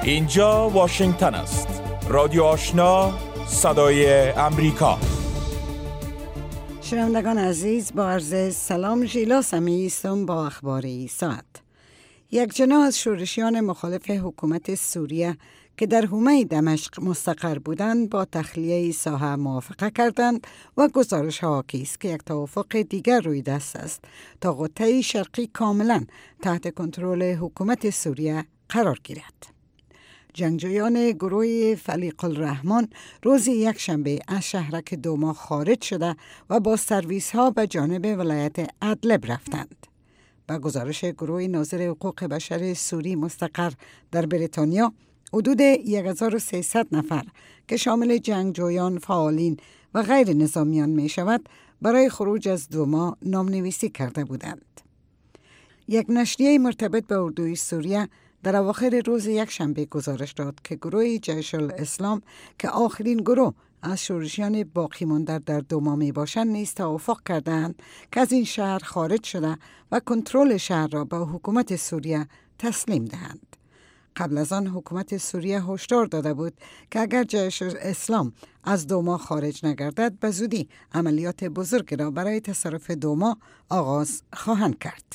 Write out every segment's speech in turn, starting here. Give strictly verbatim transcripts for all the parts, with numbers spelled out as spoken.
اینجا واشنگتن است. رادیو آشنا، صدای امریکا. شنوندگان عزیز، با عرض سلام، ژیلا سمیعی هستم با اخبار ساعت. یک جناح از شورشیان مخالف حکومت سوریه که در حومه دمشق مستقر بودند با تخلیه ساحه موافقه کردند و گزارش ها حاکی است که یک توافق دیگر روی دست است تا قطعه شرقی کاملا تحت کنترل حکومت سوریه قرار گیرد. جنگجویان گروه فلیق الرحمن روز یک شنبه از شهرک دوما خارج شده و با سرویس ها به جانب ولایت ادلب رفتند. با گزارش گروه ناظر حقوق بشر سوری مستقر در بریتانیا، حدود هزار و سیصد نفر که شامل جنگجویان، فعالین و غیر نظامیان می شود برای خروج از دوما نامنویسی کرده بودند. یک نشریه مرتبط به اردوی سوریه در اواخر روز یک شنبه گزارش داد که گروه جیش الاسلام که آخرین گروه از شورشیان باقی مانده در دوما می باشند نیز توافق کردند که از این شهر خارج شده و کنترل شهر را به حکومت سوریه تسلیم دهند. قبل از آن حکومت سوریه هشدار داده بود که اگر جیش الاسلام از دوما خارج نگردد به زودی عملیات بزرگ را برای تصرف دوما آغاز خواهند کرد.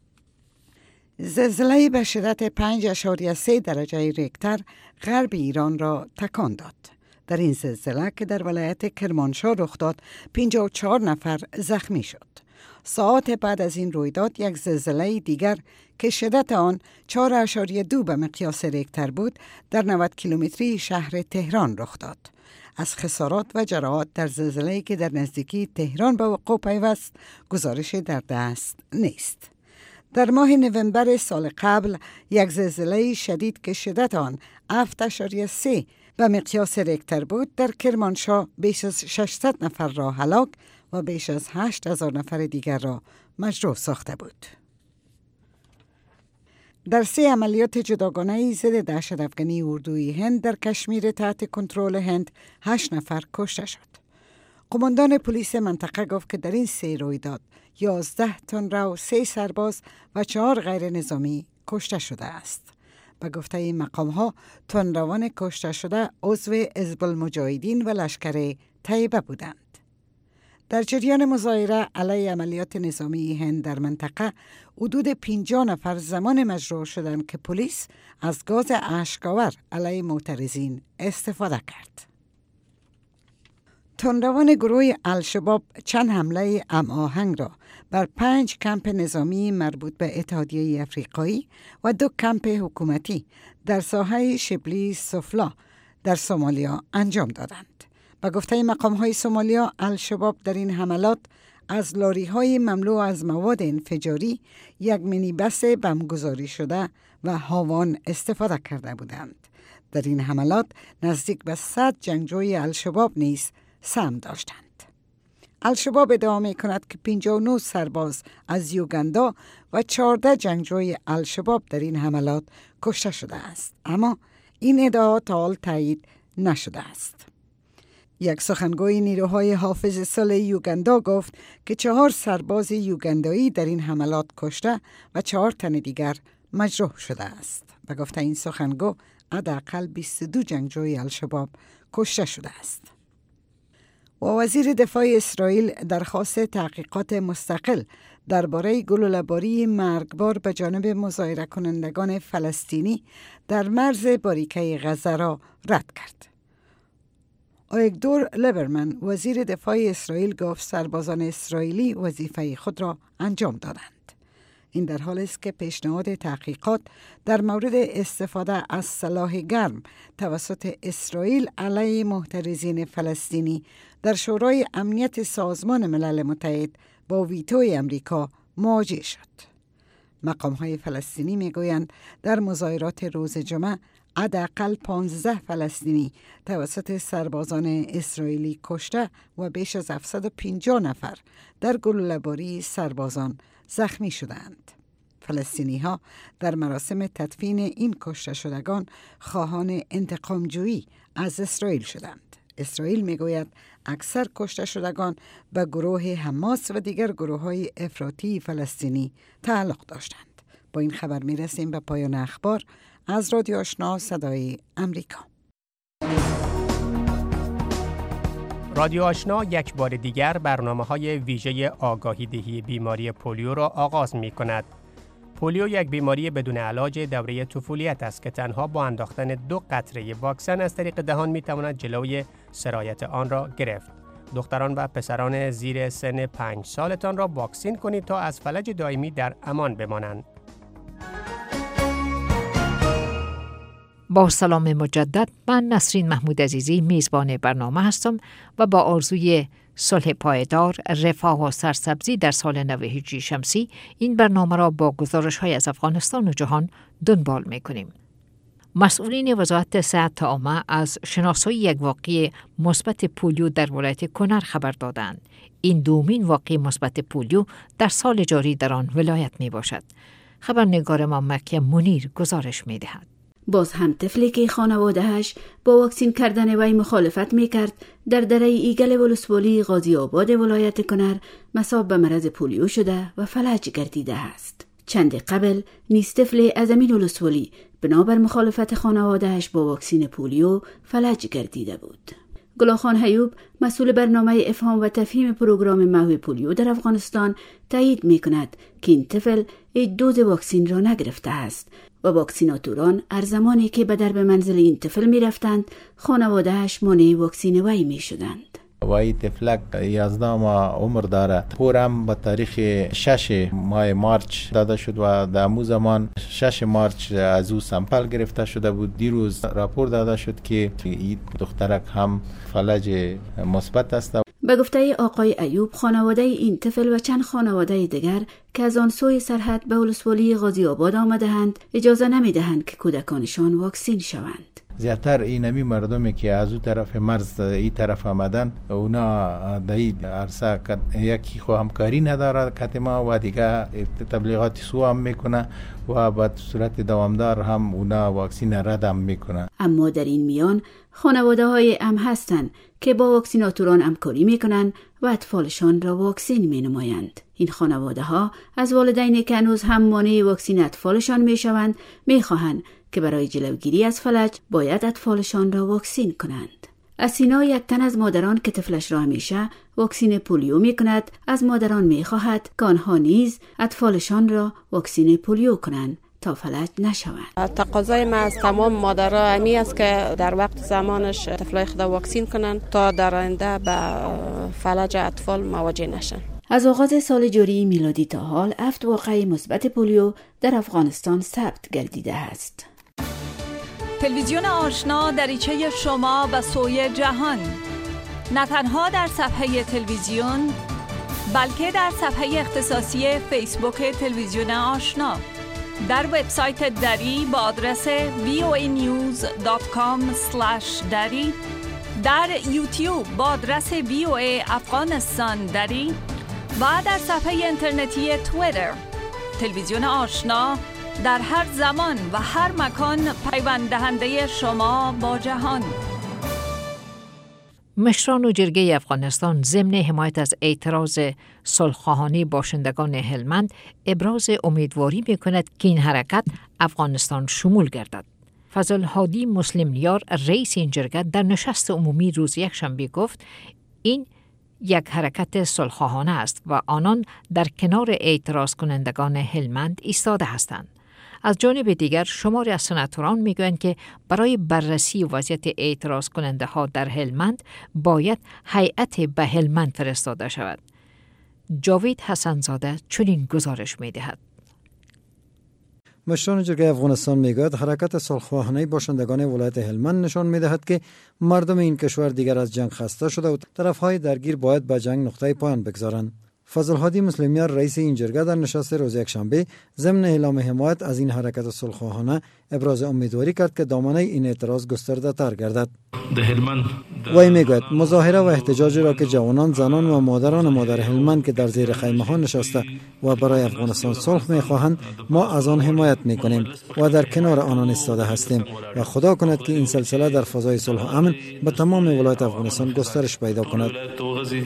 زلزله به شدت پنج اشاریه سه درجه ریکتر غرب ایران را تکان داد. در این زلزله که در ولایت کرمانشاه رخ داد، پنجاه و چهار نفر زخمی شد. ساعات بعد از این رویداد یک زلزله دیگر که شدت آن چهار اشاریه دو به مقیاس ریکتر بود در نود کیلومتری شهر تهران رخ داد. از خسارات و جراحات در زلزله‌ای که در نزدیکی تهران به وقوع پیوست گزارش در دست نیست. در ماه نوامبر سال قبل یک زلزله شدید که شدت آن هفت اشاریه سه به مقیاس ریکتر بود در کرمانشاه بیش از ششصد نفر را هلاک و بیش از هشت هزار نفر دیگر را مجروح ساخته بود. در سه عملیات جداگانه ضد دهشت افغانی اردوی هند در کشمیر تحت کنترل هند هشت نفر کشته شد. قماندان پلیس منطقه گفت که در این سه رویداد یازده تندرو، سه سرباز و چهار غیر نظامی کشته شده است. به گفته این مقام ها تندروان کشته شده عضو حزب المجاهدین و لشکر طیبه بودند. در جریان مظاهره علیه عملیات نظامی هند در منطقه حدود پنجاه نفر زمان مجروح شدند که پلیس از گاز اشک‌آور علیه معترضین استفاده کرد. تندروان گروه الشباب چند حمله هماهنگ را بر پنج کمپ نظامی مربوط به اتحادیه افریقایی و دو کمپ حکومتی در ساحه شبلی سفلا در سومالیا انجام دادند. به گفته مقام‌های سومالیا، الشباب در این حملات از لاری‌های مملو از مواد انفجاری، یک مینی بس بمبگذاری شده و هاوان استفاده کرده بودند. در این حملات نزدیک به صد جنگجوی الشباب نیز سهم داشتند. الشباب ادعا می کند که پنجاه و نه سرباز از یوگاندا و چهارده جنگجوی الشباب در این حملات کشته شده است، اما این ادعا تا حال تایید نشده است. یک سخنگوی نیروهای حافظ صلح یوگاندا گفت که چهار سرباز یوگاندایی در این حملات کشته و چهار تن دیگر مجروح شده است. به گفته این سخنگو حداقل بیست و دو جنگجوی الشباب کشته شده است. و وزیر دفاع اسرائیل درخواست تحقیقات مستقل درباره گلوله‌باری مرگبار به جانب مظاهره کنندگان فلسطینی در مرز باریکه غزه را رد کرد. آیگدور لیبرمن وزیر دفاع اسرائیل گفت سربازان اسرائیلی وظیفه خود را انجام دادند. این در حالی است که پیشنهاد تحقیقات در مورد استفاده از سلاح گرم توسط اسرائیل علیه محترزین فلسطینی در شورای امنیت سازمان ملل متحد با ویتوی امریکا مواجه شد. مقام‌های فلسطینی می‌گویند در مظاهرات روز جمعه حداقل پانزده فلسطینی توسط سربازان اسرائیلی کشته و بیش از هفتصد و پنجاه نفر در گلوله‌باری سربازان زخمی شدند. فلسطینی ها در مراسم تدفین این کشته شدگان خواهان انتقامجویی از اسرائیل شدند. اسرائیل میگوید اکثر کشته شدگان به گروه حماس و دیگر گروه های افراطی فلسطینی تعلق داشتند. با این خبر می رسیم به پایان اخبار. از رادیو آشنا صدای امریکا. رادیو آشنا یک بار دیگر برنامه‌های ویژه آگاهی دهی بیماری پولیو را آغاز می‌کند. پولیو یک بیماری بدون علاج دوره طفولیت است که تنها با انداختن دو قطره واکسن از طریق دهان می‌تواند جلوی سرایت آن را گرفت. دختران و پسران زیر سن پنج سالتان را واکسین کنید تا از فلج دائمی در امان بمانند. با سلام مجدد، من نسرین محمود عزیزی میزبان برنامه هستم و با آرزوی صلح پایدار، رفاه و سرسبزی در سال نو هجری شمسی این برنامه را با گزارش‌های از افغانستان و جهان دنبال می‌کنیم. مسئولین وزارت صحت عامه از شناسایی یک واقعه مثبت پولیو در ولایت کنر خبر دادند. این دومین واقعه مثبت پولیو در سال جاری در آن ولایت میباشد. خبرنگار ما مکه منیر گزارش میدهد. باز هم طفلی که خانواده‌اش با واکسین کردن وی مخالفت میکرد در دره ایگل ولسوالی غازی آباد ولایت کنر مصاب به مرض پولیو شده و فلج گردیده است. چند قبل نیز طفل از امین ولسوالی بنابر مخالفت خانواده‌اش با واکسین پولیو فلج گردیده بود. گلاخان حیوب مسئول برنامه افهام و تفهیم پروگرام محو پولیو در افغانستان تایید می‌کند که این طفل دوز واکسین را نگرفته است و واکسیناتوران هر زمانی که به درب منزل این طفل می‌رفتند خانواده‌اش مانع واکسین وی می‌شدند. و این طفلک یازده ماه عمر داره. پورم به تاریخ شش ماه مارچ داده شد و در امو زمان شش مارچ از او سمپل گرفته شده بود. دیروز راپور داده شد که این دخترک هم فلج مثبت است. به گفته آقای ایوب، خانواده این طفل و چند خانواده دیگر که از آن سوی سرحد به ولسوالی غازی آباد آمده‌اند اجازه نمی‌دهند که کودکانشان واکسین شوند. زیادتر اینمی مردمی که از اون طرف مرز این طرف آمدن اونا در این عرصه یکی خو همکاری نداره کتما و دیگه تبلیغات سو هم میکنه و به صورت دوامدار هم اونا واکسین رد هم میکنه. اما در این میان خانواده های ام هستند که با واکسیناتوران همکاری میکنن و اطفالشان را واکسین مینمایند. این خانواده ها از والدینی که هنوز هم مانع واکسین اطفالشان میشوند میخواهند که برای جلوگیری از فلج باید اطفالشان را واکسین کنند. اسینا یک تن از مادران که طفلش را همیشه واکسین پولیو می کند از مادران می خواهد که آنها نیز اطفالشان را واکسین پولیو کنند تا فلج نشوند. تقاضای ما از تمام مادرها امی است که در وقت زمانش طفلای خود واکسین کنند تا در آینده به فلج اطفال مواجه نشن. از آغاز سال جاری میلادی تا حال هفت واقعه مثبت پولیو در افغانستان ثبت گردیده است. تلویزیون آشنا دریچه شما به سوی جهان، نه تنها در صفحه تلویزیون بلکه در صفحه اختصاصی فیسبوک تلویزیون آشنا، در وبسایت دری با آدرس وی او ای نیوز دات کام اسلش دری، در یوتیوب با آدرس وی او ای افغانستان دری و در صفحه اینترنتی توییتر. تلویزیون آشنا در هر زمان و هر مکان پیوند دهنده شما با جهان. مشران و جرگه افغانستان ضمن حمایت از اعتراض صلح‌خواهانه باشندگان هلمند ابراز امیدواری می‌کند که این حرکت افغانستان شمول گردد. فضل هادی مسلم نیار رئیس این جرگه در نشست عمومی روز یکشنبه گفت این یک حرکت صلح‌خواهانه است و آنان در کنار اعتراض کنندگان هلمند ایستاده هستند. از جانب دیگر شماری از سناتوران میگویند که برای بررسی وضعیت اعتراض کننده ها در هلمند باید هیئت به هلمند فرستاده شود. جاوید حسنزاده چنین گزارش میدهد. مشران جرگه افغانستان میگوید حرکت صلح‌خواهانه باشندگان ولایت هلمند نشان میدهد که مردم این کشور دیگر از جنگ خسته شده و طرفهای درگیر باید به جنگ نقطه پایان بگذارند. فضل هادی مسلمیار رئیس این جرگه در نشست روز یکشنبه ضمن اعلام حمایت از این حرکت صلح‌خواهانه ابراز امیدواری کرد که دامنه این اعتراض گسترده تر گردد. وی میگوید مظاهره و احتجاجی را که جوانان، زنان و مادران ما در هلمند که در زیر خیمه ها نشسته و برای افغانستان صلح میخواهند ما از آن حمایت میکنیم و در کنار آنان ایستاده هستیم و خدا کند که این سلسله در فضای صلح و امن به تمام ولایت افغانستان گسترش پیدا کند.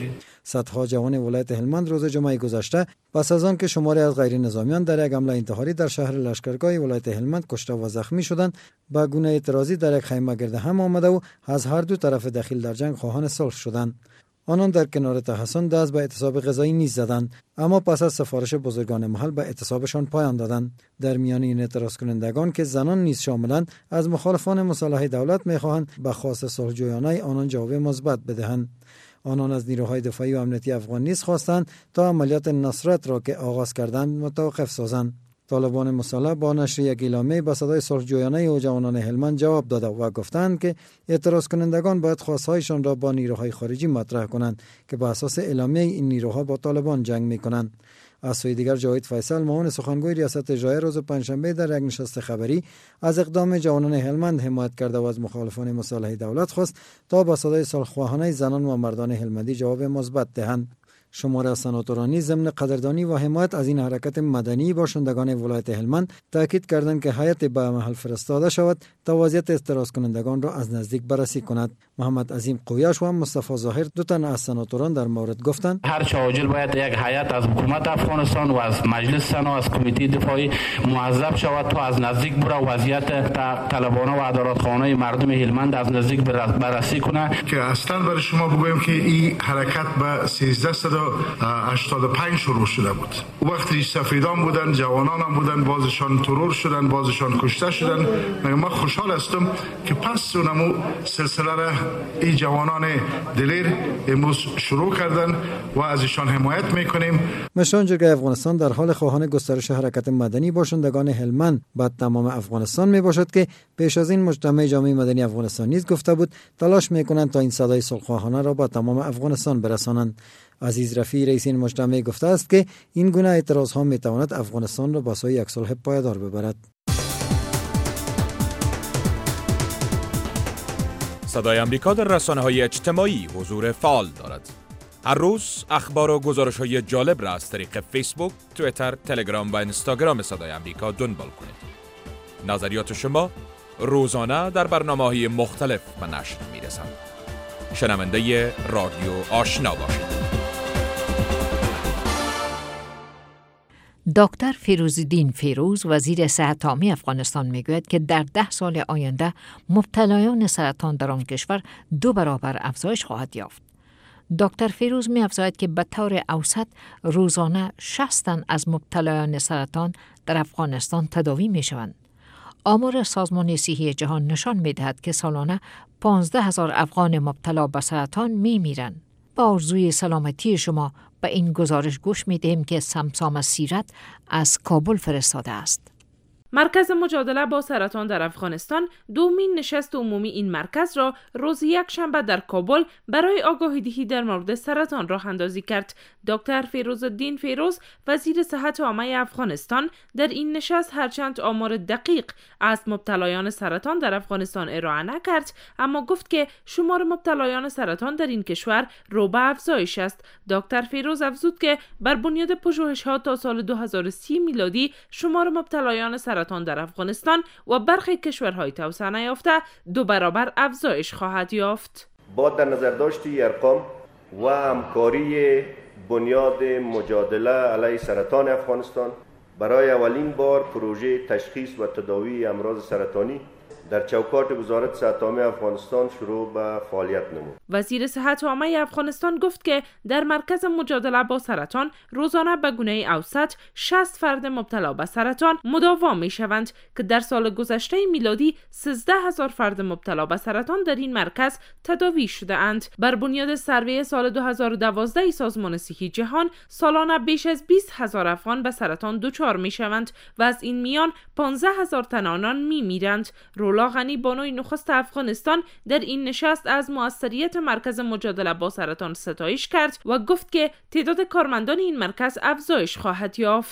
صدها جوان ولایت هلمند روز جمعه گذشته پس از آن که شماری از غیر نظامیان در یک حمله انتحاری در شهر لشکرگاه ولایت هلمند کشته و زخمی شدند، با گونه اعتراضی در یک خیمه گرد هم آمده و از هر دو طرف دخیل در جنگ خواهان صلح شدند. آنان در کنار تحسن دست به اعتصاب غذایی نیز زدند، اما پس از سفارش بزرگان محل به اعتصابشان پایان دادند. در میان این اعتراض کنندگان که زنان نیز شاملند، از مخالفان مسلح دولت می‌خواهند به خواست صلح‌جویانه آنان جواب مثبت بدهند. آنان از نیروهای دفاعی و امنیتی افغان نیز خواستند تا عملیات نصرت را که آغاز کردند متوقف سازند. طالبان مسلح با نشر یک اعلامیه به صدای صلح‌جویانه و جوانان هلمند جواب داده و گفتند که اعتراض کنندگان باید خواستهایشان را با نیروهای خارجی مطرح کنند که بر اساس اعلامیه این نیروها با طالبان جنگ می‌کنند. از سوی دیگر جاوید فیصل معاون سخنگوی ریاست اجرایی روز پنجشنبه در یک نشست خبری از اقدام جوانان هلمند حمایت کرده و از مخالفان مسلح دولت خواست تا با صدای صلح‌خواهانه زنان و مردان هلمندی جواب مثبت دهند. شماره از سناتورانی ضمن قدردانی و حمایت از این حرکت مدنی باشندگان ولایت هلمند تاکید کردند که هیئت به محل فرستاده شود تا وضعیت اعتراض کنندگان را از نزدیک بررسی کند. محمد عظیم قویاش و مصطفی ظاهر دو تن از سناتوران در مورد گفتند هر چه عاجل باید یک هیئت از حکومت افغانستان و از مجلس سنا از کمیته دفاعی موظف شود تا از نزدیک بره وضعیت طلبانه و عدالتخوانه مردم هلمند از نزدیک بررسی کنه. که اصلا برای شما بگویم که این حرکت به سیزده هشتاد و پنج شروع شده بود. وقتی سفیدان بودن، جوانان هم بودن، بازشان ترور شدن، بازشان کشته شدن. ما خوشحال هستم که پس اونمو سلسله را این جوانان دلیر امروز شروع کردن و ازشان حمایت میکنیم. مشران جرگه افغانستان در حال خواهان گسترش حرکت مدنی باشندگان هلمند به تمام افغانستان می باشد که پیش از این مجتمع جامعه مدنی افغانستان نیز گفته بود تلاش میکنند تا این صدای صلح‌خواهانه را به تمام افغانستان برسانند. عزیز رفیع رئیس این مجتمع گفته است که این گونه اعتراض ها می تواند افغانستان را به سوی یک صلح پایدار ببرد. صدای آمریکا در رسانه‌های اجتماعی حضور فعال دارد. هر روز اخبار و گزارش‌های جالب را از طریق فیسبوک، توییتر، تلگرام و اینستاگرام صدای آمریکا دنبال کنید. نظریات شما روزانه در برنامه‌های مختلف به نشر می‌رسند. شنونده رادیو آشنا باشید. دکتر فیروزالدین فیروز وزیر صحت عامه افغانستان میگوید که در ده سال آینده مبتلایان سرطان در آن کشور دو برابر افزایش خواهد یافت. دکتر فیروز می افزاید که به طور اوسط روزانه شصت تن از مبتلایان سرطان در افغانستان تداوی می شوند. آمار سازمان صحی جهان نشان می دهد که سالانه پانزده هزار افغان مبتلا به سرطان می میرند. با آرزوی سلامتی شما به این گزارش گوش می دهیم که سمسام سیرت از کابل فرستاده است. مرکز مجادله با سرطان در افغانستان دومین نشست عمومی این مرکز را روز یک شنبه در کابل برای آگاهی دهی در مورد سرطان راه اندازی کرد. دکتر فیروزالدین فیروز وزیر صحت عامه افغانستان در این نشست هرچند آمار دقیق از مبتلایان سرطان در افغانستان ارائه نکرد، اما گفت که شمار مبتلایان سرطان در این کشور رو به افزایش است. دکتر فیروز افزود که بر بنیاد پژوهش‌ها تا سال دو هزار و سی میلادی شمار مبتلایان سرطان در افغانستان و برخی کشورهای توسعه نیافته دو برابر افزایش خواهد یافت. با در نظر داشتی ارقام و همکاری بنیاد مجادله علیه سرطان افغانستان برای اولین بار پروژه تشخیص و تداوی امراض سرطانی در چوکاٹ وزارت صحت عامه افغانستان شروع به فعالیت نمود. وزیر صحت عامه افغانستان گفت که در مرکز مجادله با سرطان روزانه به گونه اوسط شصت فرد مبتلا به سرطان مداوا می شوند که در سال گذشته میلادی سیزده هزار فرد مبتلا به سرطان در این مرکز تداوی شده اند. بر بنیاد سروی سال دو هزار و دوازده سازمان صحی جهان سالانه بیش از بیست هزار افغان به سرطان دچار می شوند و از این میان پانزده هزار تن آنان می میرند. رولا غنی بانوی نخست افغانستان در این نشست از موثریت مرکز مجادله با سرطان ستایش کرد و گفت که تعداد کارمندان این مرکز افزایش خواهد یافت.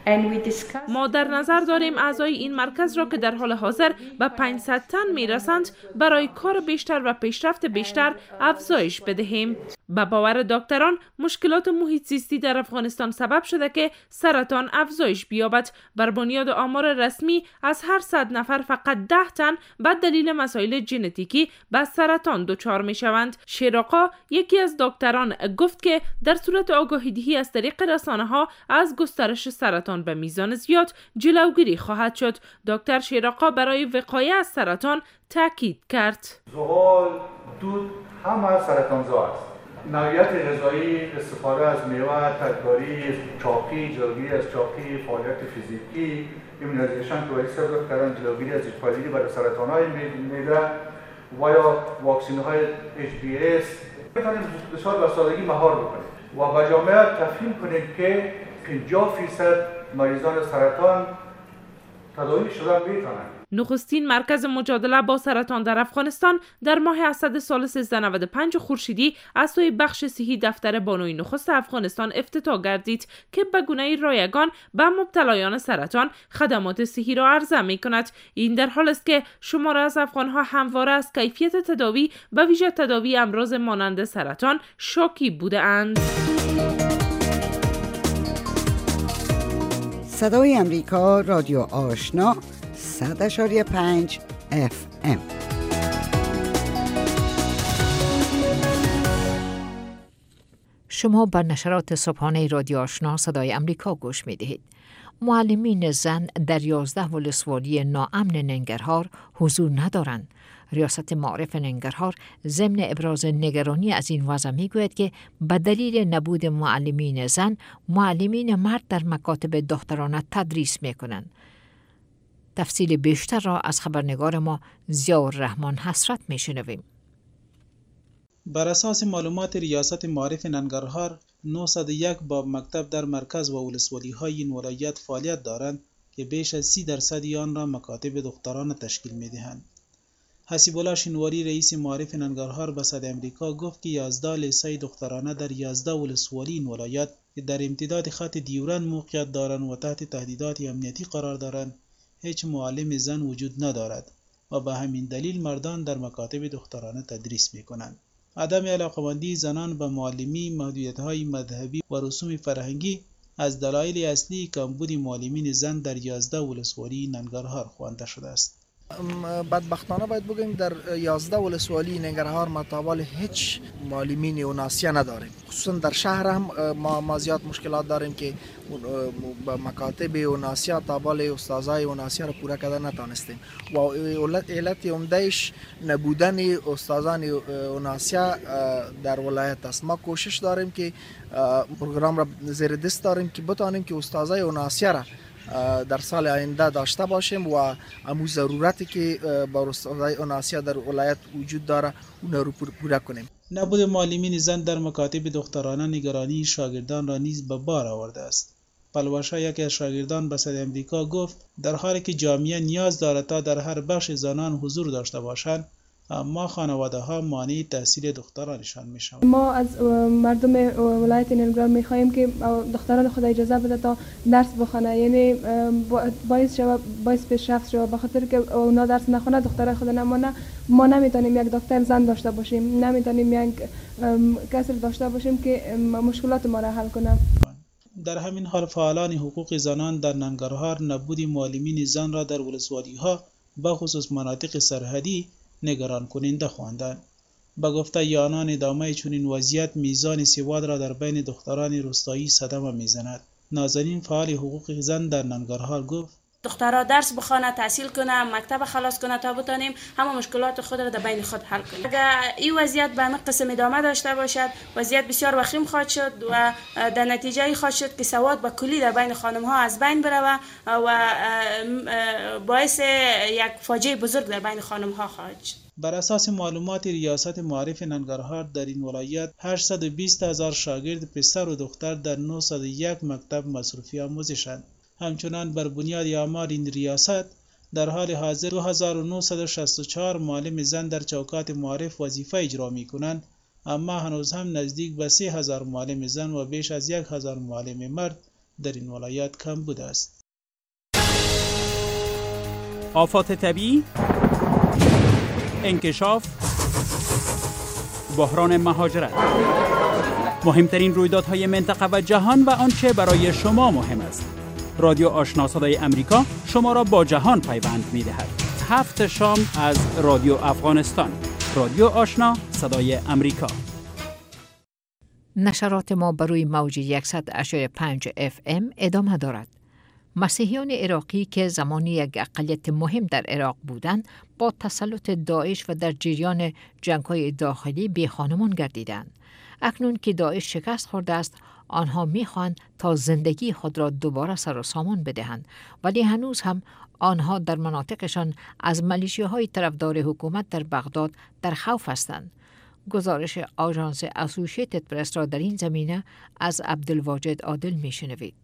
ما در نظر داریم اعضای این مرکز را که در حال حاضر به پانصد تن میرسند برای کار بیشتر و پیشرفت بیشتر افزایش بدهیم. به باور دکتران مشکلات محیط زیستی در افغانستان سبب شده که سرطان افزایش بیابد. بر بنیاد آمار رسمی از هر صد نفر فقط ده تن به دلیل مسائل ژنتیکی به سرطان دچار می شوند. شیراقا یکی از دکتران گفت که در صورت آگاهی دهی از طریق رسانه ها از گسترش سرطان به میزان زیاد جلوگیری خواهد شد. دکتر شیراقا برای وقایه از سرطان تاکید کرد. زغال، دود همه سرطانزا است. نوعیت غذایی، استفاده از میوه، ترکاری، چاقی، جلوگیری از چاقی، فعالیت فیزیکی، ایمونیزیشن که ولی سبب کردن جلوگیری از ایچ برای سرطان‌های معده و یا واکسین‌های اچ پی اس می‌تونیم بسیار به سادگی مهار بکنیم و به جامعه تفهیم کنیم که پنجاه درصد مریضان سرطان تداوی شدن می‌تونن. نخستین مرکز مجادله با سرطان در افغانستان در ماه اسد سال سیزده نود و پنج خورشیدی از سوی بخش صحی دفتر بانوی نخست افغانستان افتتاح گردید که به گونه رایگان به مبتلایان سرطان خدمات صحی را عرضه می کند. این در حال است که شمار از افغانها همواره از کیفیت تداوی به ویژه تداوی امراض مانند سرطان شاکی بوده اند. صدای امریکا، رادیو آشنا، صد اشاری پنج اف ام. شما به نشرات صبحانه رادیو آشنا صدای امریکا گوش می دهید. معلمین زن در یازده ولسوالی ناامن ننگرهار حضور ندارند. ریاست معارف ننگرهار ضمن ابراز نگرانی از این وضع می گوید که به دلیل نبود معلمین زن، معلمین مرد در مکاتب دخترانه تدریس می کنند. تفصیل بیشتر را از خبرنگار ما ضیاءالرحمن حسرت می شنویم. بر اساس معلومات ریاست معارف ننگرهار، نهصد و یک باب مکتب در مرکز و ولسوالی های این ولایت فعالیت دارند که بیش از سی درصد آن را مکاتب دخترانه تشکیل می دهند. حسیب الله شینواری رئیس معارف ننگرهار به صدای امریکا گفت که یازده لیسه دخترانه در یازده ولسوالی این ولایت که در امتداد خط دیورند موقعیت دارند و تحت تهدیدات امنیتی قرار دارند هیچ معلم زن وجود ندارد و به همین دلیل مردان در مکاتب دخترانه تدریس می کنند. عدم علاقه‌مندی زنان به معلمی، محدودیت‌های مذهبی و رسوم فرهنگی از دلایل اصلی کمبود معلمین زن در یازده ولسوالی ننگرهار خوانده شده است. بدبختانه باید بگیم در یازده ولسوالی ننگرهار ما تابال هیچ معلمین اوناسیا نداریم. خصوصا در شهر هم ما, ما زیاد مشکلات داریم که با مکاتب اوناسیا تابال استادای اوناسیا رو پورا کردن نتانستیم و علت عمدهش نبودن استادان اوناسیا در ولایت است. ما کوشش داریم که پروگرام را زیر دست داریم که بتانیم که استادای اوناسیا را در سال آینده داشته باشیم و امو ضرورتی که با استادای اوناسیا در ولایت وجود داره اون رو پورا کنیم. نبود معلمین زن در مکاتب دخترانه نگرانی شاگردان را نیز به بار آورده است. پلواشا یکی از شاگردان به صدای امریکا گفت در حالی که جامعه نیاز دارد تا در هر بخش زنان حضور داشته باشند، اما خانواده ها مانع تحصیل دخترانشان می شوند. ما از مردم ولایت ننگرهار می خواهیم که دختران خود اجازه بده تا درس بخونه، یعنی باعث شود باعث پیشرفت شود، به خاطر که اونا درس نخونه دختران خود نمونه. ما نمیتونیم یک دکتر زن داشته باشیم، نمیتونیم یک کسی داشته باشیم که مشکلات ما را حل کنه. در همین حال فعالان حقوق زنان در ننگرهار نبود معلمین زن را در ولسوالی ها به خصوص مناطق سرحدی نگران کننده خواندند. به گفته آنان ادامه چنین وضعیت میزان سواد را در بین دختران روستایی صدمه میزند. نازنین فعال حقوق زن در ننگرهار گفت دخترها درس بخونه، تحصیل کنه، مکتب خلاص کنه تا بتونیم همه مشکلات خود را در بین خود حل کنیم. اگر این وضعیت به همین قسم ادامه داشته باشد، وضعیت بسیار وخیم خواهد شد و در نتیجه خواهد شد که سواد به کلی در بین خانم ها از بین بره و باعث یک فاجعه بزرگ در بین خانم ها خواهد شد. بر اساس معلومات ریاست معارف ننگرهار در این ولایت هشتصد و بیست هزار شاگرد پسر و دختر در نهصد و یک مکتب مصرفی آموزشند. همچنان بر بنیاد آمار این ریاست در حال حاضر دو هزار و نهصد و شصت و چهار معلم زن در چوکات معارف وظیفه اجرا می کنند، اما هنوز هم نزدیک به سه هزار معلم زن و بیش از یک هزار معلم مرد در این ولایت کم بوده است. آفات طبیعی، انکشاف، بحران مهاجرت، مهمترین رویدادهای منطقه و جهان و آنچه برای شما مهم است. رادیو آشنا صدای امریکا شما را با جهان پیوند می‌دهد. هفت شام از رادیو افغانستان. رادیو آشنا صدای امریکا. نشرات ما بر روی موج صد و پنج اف ام ادامه دارد. مسیحیان عراقی که زمانی یک اقلیت مهم در عراق بودند با تسلط داعش و در جریان جنگ‌های داخلی بی خانمان گردیدند. اکنون که داعش شکست خورده است، آنها می‌خواهند تا زندگی خود را دوباره سر و سامان بدهند، ولی هنوز هم آنها در مناطقشان از ملیشیاهای طرفدار حکومت در بغداد در خوف هستند. گزارش آژانس اسوسییتد پرس را در این زمینه از عبدالواجد عادل میشنوید.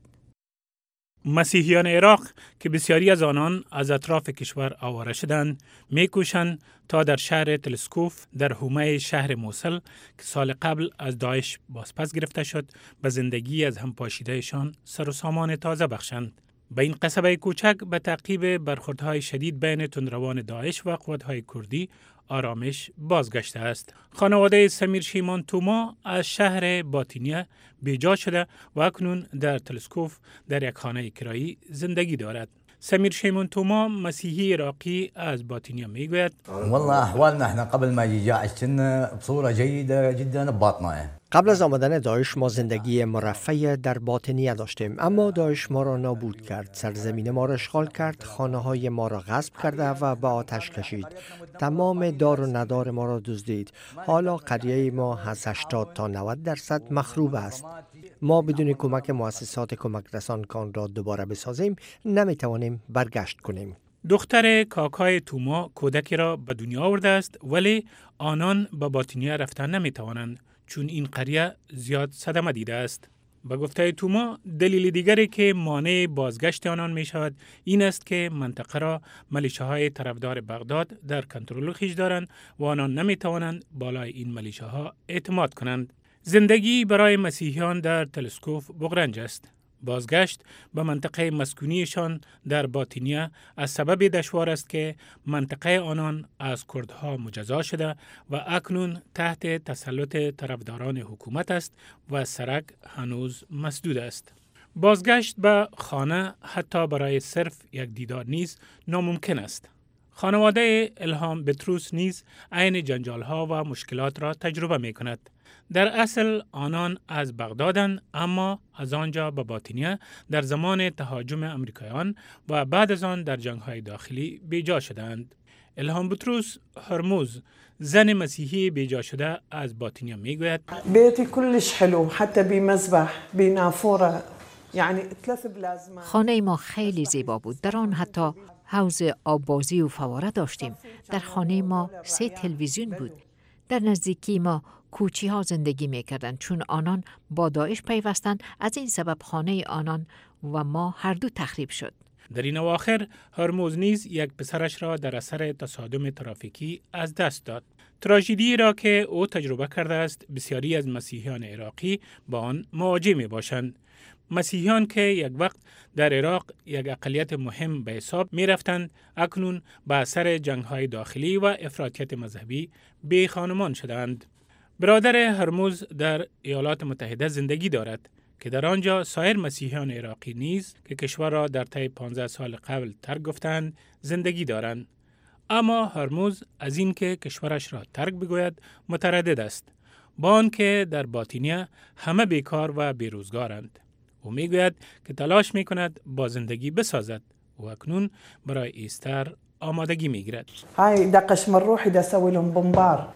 مسیحیان عراق که بسیاری از آنان از اطراف کشور آواره شدند میکوشند تا در شهر تلسکوف در حومه شهر موصل که سال قبل از داعش بازپس گرفته شد به زندگی از هم پاشیدهشان سر و سامان تازه بخشند. به این قصبه کوچک به تعقیب برخوردهای شدید بین تندروان داعش و قوت‌های کردی آرامش بازگشته است. خانواده سمیر شیمان توما از شهر باطینیه بیجا شده و اکنون در تلسکوف در یک خانه کرایی زندگی دارد. سمیر شیمان توما مسیحی عراقی از باطینیه میگوید: والله احوالنا احنا قبل ما يجي داعش كنا بصوره جيده جدا بباطنه. قبل از آمدن داعش ما زندگی مرفه در باطنیه داشتیم، اما داعش ما را نابود کرد، سرزمین ما را اشغال کرد، خانه های ما را غصب کرده و به آتش کشید، تمام دار و ندار ما را دزدید. حالا قریه ما از هشتاد تا نود درصد مخروب است. ما بدون کمک مؤسسات کمک رسان کان را دوباره بسازیم نمیتوانیم برگشت کنیم. دختر کاکای توما کودکی را به دنیا آورده است، ولی آنان به باطنیه رفتن نمیتوانند چون این قریه زیاد صدمه دیده است. به گفته توما دلیل دیگری که مانع بازگشت آنان می شود این است که منطقه را ملیشه‌های طرفدار بغداد در کنترل خویش دارند و آنان نمی توانند بالای این ملیشه‌ها اعتماد کنند. زندگی برای مسیحیان در تلسکوف بغرنج است. بازگشت به منطقه مسکونیشان در باطنیه از سبب دشوار است که منطقه آنان از کردها مجزا شده و اکنون تحت تسلط طرفداران حکومت است و سرک هنوز مسدود است. بازگشت به خانه حتی برای صرف یک دیدار نیز ناممکن است. خانواده الهام بطروس نیز عین جنجال‌ها و مشکلات را تجربه می کند. در اصل آنان از بغدادند، اما از آنجا به باطنیه در زمان تهاجم امریکایان و بعد از آن در جنگ‌های داخلی بیجا شدند. الهام بطروس هرموز، زن مسیحی بیجا شده از باطنیه میگوید: بیتی کلش حلو، حتی بی مذبح، بی نافوره، یعنی ثلاث بلازمات. خانه ما خیلی زیبا بود. در آن حتی حوض آببازی و فواره داشتیم. در خانه ما سه تلویزیون بود. در نزدیکی ما کوچی ها زندگی می کردند چون آنان با داعش پیوستند. از این سبب خانه آنان و ما هر دو تخریب شد. در این اواخر هرموز نیز یک پسرش را در اثر تصادم ترافیکی از دست داد. تراژدی را که او تجربه کرده است بسیاری از مسیحیان عراقی با آن مواجه می باشند. مسیحیان که یک وقت در عراق یک اقلیت مهم به حساب می رفتند اکنون به اثر جنگ‌های داخلی و افراطیت مذهبی بی خانمان شدند. برادر هرموز در ایالات متحده زندگی دارد که در آنجا سایر مسیحیان عراقی نیز که کشور را در طی پانزده سال قبل ترک گفتند زندگی دارند. اما هرموز از این که کشورش را ترک بگوید متردد است، با آنکه در باطنیه همه بیکار و بیروزگارند. او میگوید که تلاش میکند با زندگی بسازد و اکنون برای ایستر آمادگی میگیرد. های دقش مروحی دا سوی لهم بمبار.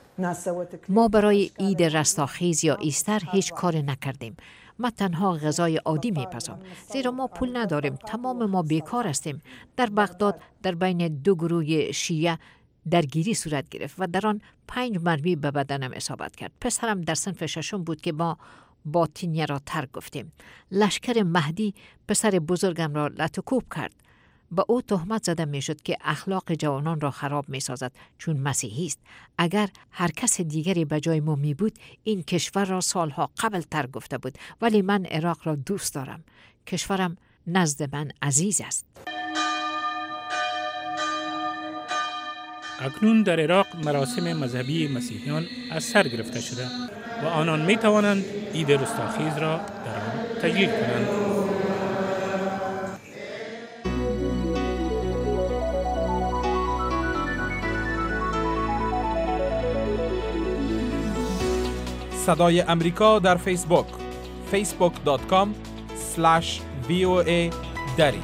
ما برای عید رستاخیز یا ایستر هیچ کار نکردیم. ما تنها غذای عادی میپزم زیرا ما پول نداریم. تمام ما بیکار هستیم. در بغداد در بین دو گروه شیعه درگیری صورت گرفت و در آن پنج مرمی به بدنم اصابت کرد. پسرم در صنف ششم بود که ما باطنیه را ترک گفتیم. لشکر مهدی پسر بزرگم را لطوکوب کرد. به او تهمت زده می شد که اخلاق جوانان را خراب می سازد چون مسیحی است. اگر هر کس دیگری به جای ما می بود این کشور را سالها قبل تر گفته بود، ولی من عراق را دوست دارم. کشورم نزد من عزیز است. اکنون در عراق مراسم مذهبی مسیحیان از سر گرفته شده و آنان می توانند عید رستاخیز را در آن تجلیل کنند. صدای امریکا در فیسبوک فیسبوک دات کام اسلش وی او ای دری.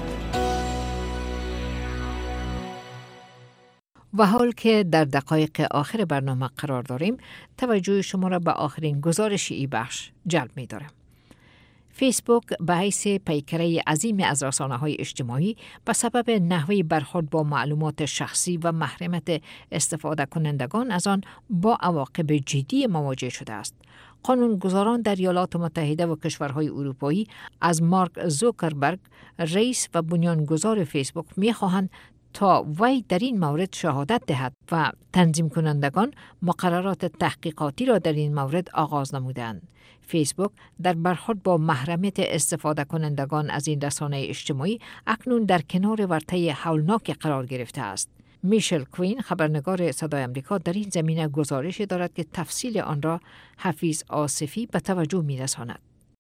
و حال که در دقایق آخر برنامه قرار داریم، توجه شما را به آخرین گزارش ای بخش جلب می دارم. فیسبوک به حیث پیکره عظیم از رسانه‌های اجتماعی به سبب نحوه برخورد با معلومات شخصی و محرمیت استفاده کنندگان از آن با عواقب جدی مواجه شده است. قانونگذاران در ایالات متحده و کشورهای اروپایی از مارک زوکربرگ، رئیس و بنیانگذار فیسبوک، می‌خواهند تا وی در این مورد شهادت دهد و تنظیم کنندگان مقررات تحقیقاتی را در این مورد آغاز نمودند. فیسبوک در برخورد با محرمیت استفاده کنندگان از این رسانه اجتماعی اکنون در کنار ورطه هولناک قرار گرفته است. میشل کوین، خبرنگار صدای امریکا، در این زمینه گزارش دارد که تفصیل آن را حفیظ آصفی به توجه می‌رساند.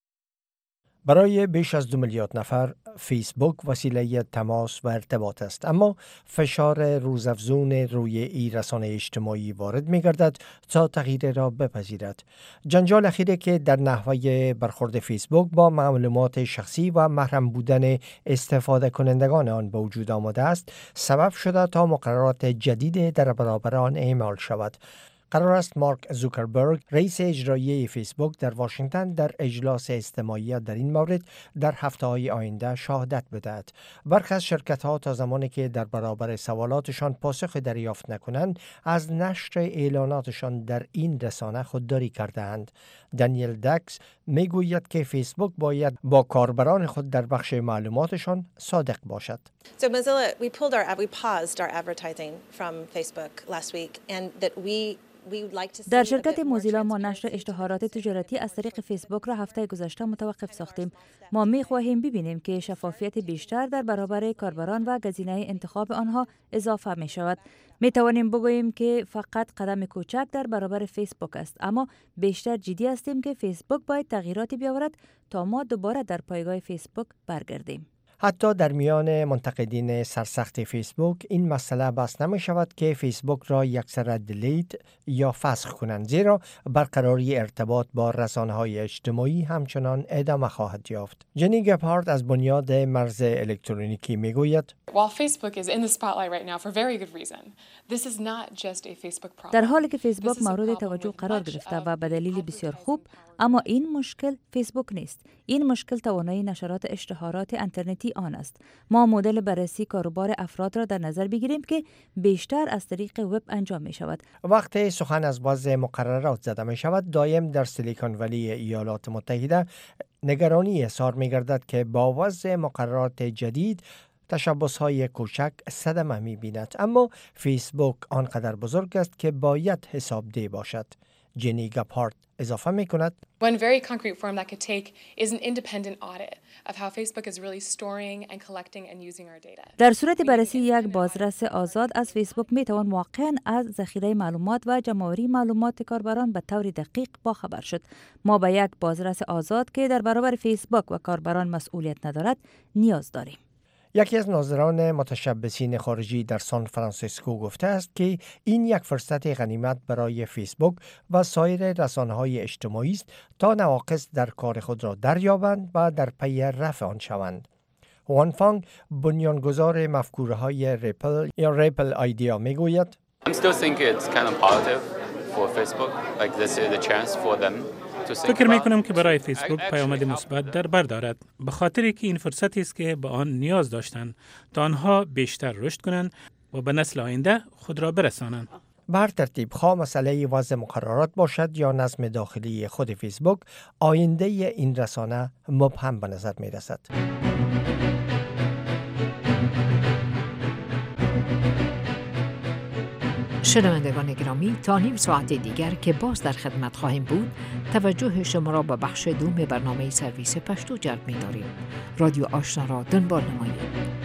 برای بیش از دو میلیارد نفر فیسبوک وسیله تماس و ارتباط است، اما فشار روزافزون روی این رسانه اجتماعی وارد می گردد تا تغییر را بپذیرد. جنجال اخیری که در نحوه برخورد فیسبوک با معلومات شخصی و محرم بودن استفاده کنندگان آن به وجود آمده است، سبب شده تا مقررات جدید در برابر آن اعمال شود. قرار است مارک زوکربرگ، رئیس اجرایی فیسبوک، در واشنگتن در اجلاس اجتماعی در این مورد در هفته‌های آینده شهادت بدهد. برخی از شرکت‌ها تا زمانی که در برابر سوالاتشان پاسخ دریافت نکنند، از نشر اعلاناتشان در این رسانه خودداری کرده‌اند. دانیل دکس میگوید که فیسبوک باید با کاربران خود در بخش معلوماتشان صادق باشد. So Mozilla, we pulled our we paused our advertising from Facebook last week and that we در شرکت موزیلا ما نشر اشتهارات تجارتی از طریق فیسبوک را هفته گذشته متوقف ساختیم. ما می خواهیم ببینیم که شفافیت بیشتر در برابر کاربران و گزینه انتخاب آنها اضافه می شود. می توانیم بگوییم که فقط قدم کوچک در برابر فیسبوک است، اما بیشتر جدی هستیم که فیسبوک باید تغییراتی بیاورد تا ما دوباره در پایگاه فیسبوک برگردیم. حتی در میان منتقدین سرسخت فیسبوک این مسئله بحث نمی شود که فیسبوک را یکسره دیلیت یا فسخ کنند، زیرا برقراری ارتباط با رسانه‌های اجتماعی همچنان ادامه خواهد یافت. جنی گپهارد از بنیاد مرز الکترونیکی میگوید: در حالی که فیسبوک مورد توجه قرار گرفته و به دلیل بسیار خوب، اما این مشکل فیسبوک نیست. این مشکل توانایی نشرات اشتهارات اینترنتی آن است. ما مدل بررسی کاروبار افراد را در نظر بگیریم که بیشتر از طریق وب انجام می شود. وقتی سخن از وضع مقررات زده می شود، دایم در سیلیکون ولی ایالات متحده نگرانی اظهار می گردد که با وضع مقررات جدید تشبس‌های کوچک صدمه می بیند، اما فیسبوک آنقدر بزرگ است که باید حسابدهی باشد. جنی گپهارد اضافه می کند: One very concrete form that could take is an independent audit of how Facebook is really storing and collecting and using our data. در صورت بررسی یک بازرس آزاد از فیسبوک می توان واقعاً از ذخیره معلومات و جمع‌آوری معلومات کاربران به طور دقیق باخبر شد. ما به یک بازرس آزاد که در برابر فیسبوک و کاربران مسئولیت ندارد نیاز داریم. یکی از ناظران متشبثین خارجی در سان فرانسیسکو گفته است که این یک فرصت غنیمت برای فیسبوک و سایر رسانه‌های اجتماعی است تا نواقص در کار خود را دریابند و در پی رفع آن شوند. وان فانگ، بنیانگذار مفکوره‌های ریپل یا ریپل ایدیا میگوید: I'm still thinking it's kind of positive for Facebook, like this is the chance for them. فکر می کنم که برای فیسبوک پیامد مثبت در بر دارد، به خاطر که این فرصتی است که به آن نیاز داشتند تا آنها بیشتر رشد کنند و به نسل آینده خود را برسانند. به هر ترتیب، خواه مسئله وضع مقررات باشد یا نظم داخلی خود فیسبوک، آینده این رسانه مبهم به نظر می رسد. شنوندگان گرامی، تا نیم ساعت دیگر که باز در خدمت خواهیم بود، توجه شما را به بخش دوم برنامه سرویس پشتو جلب می داریم. رادیو آشنا را دنبال نمایید.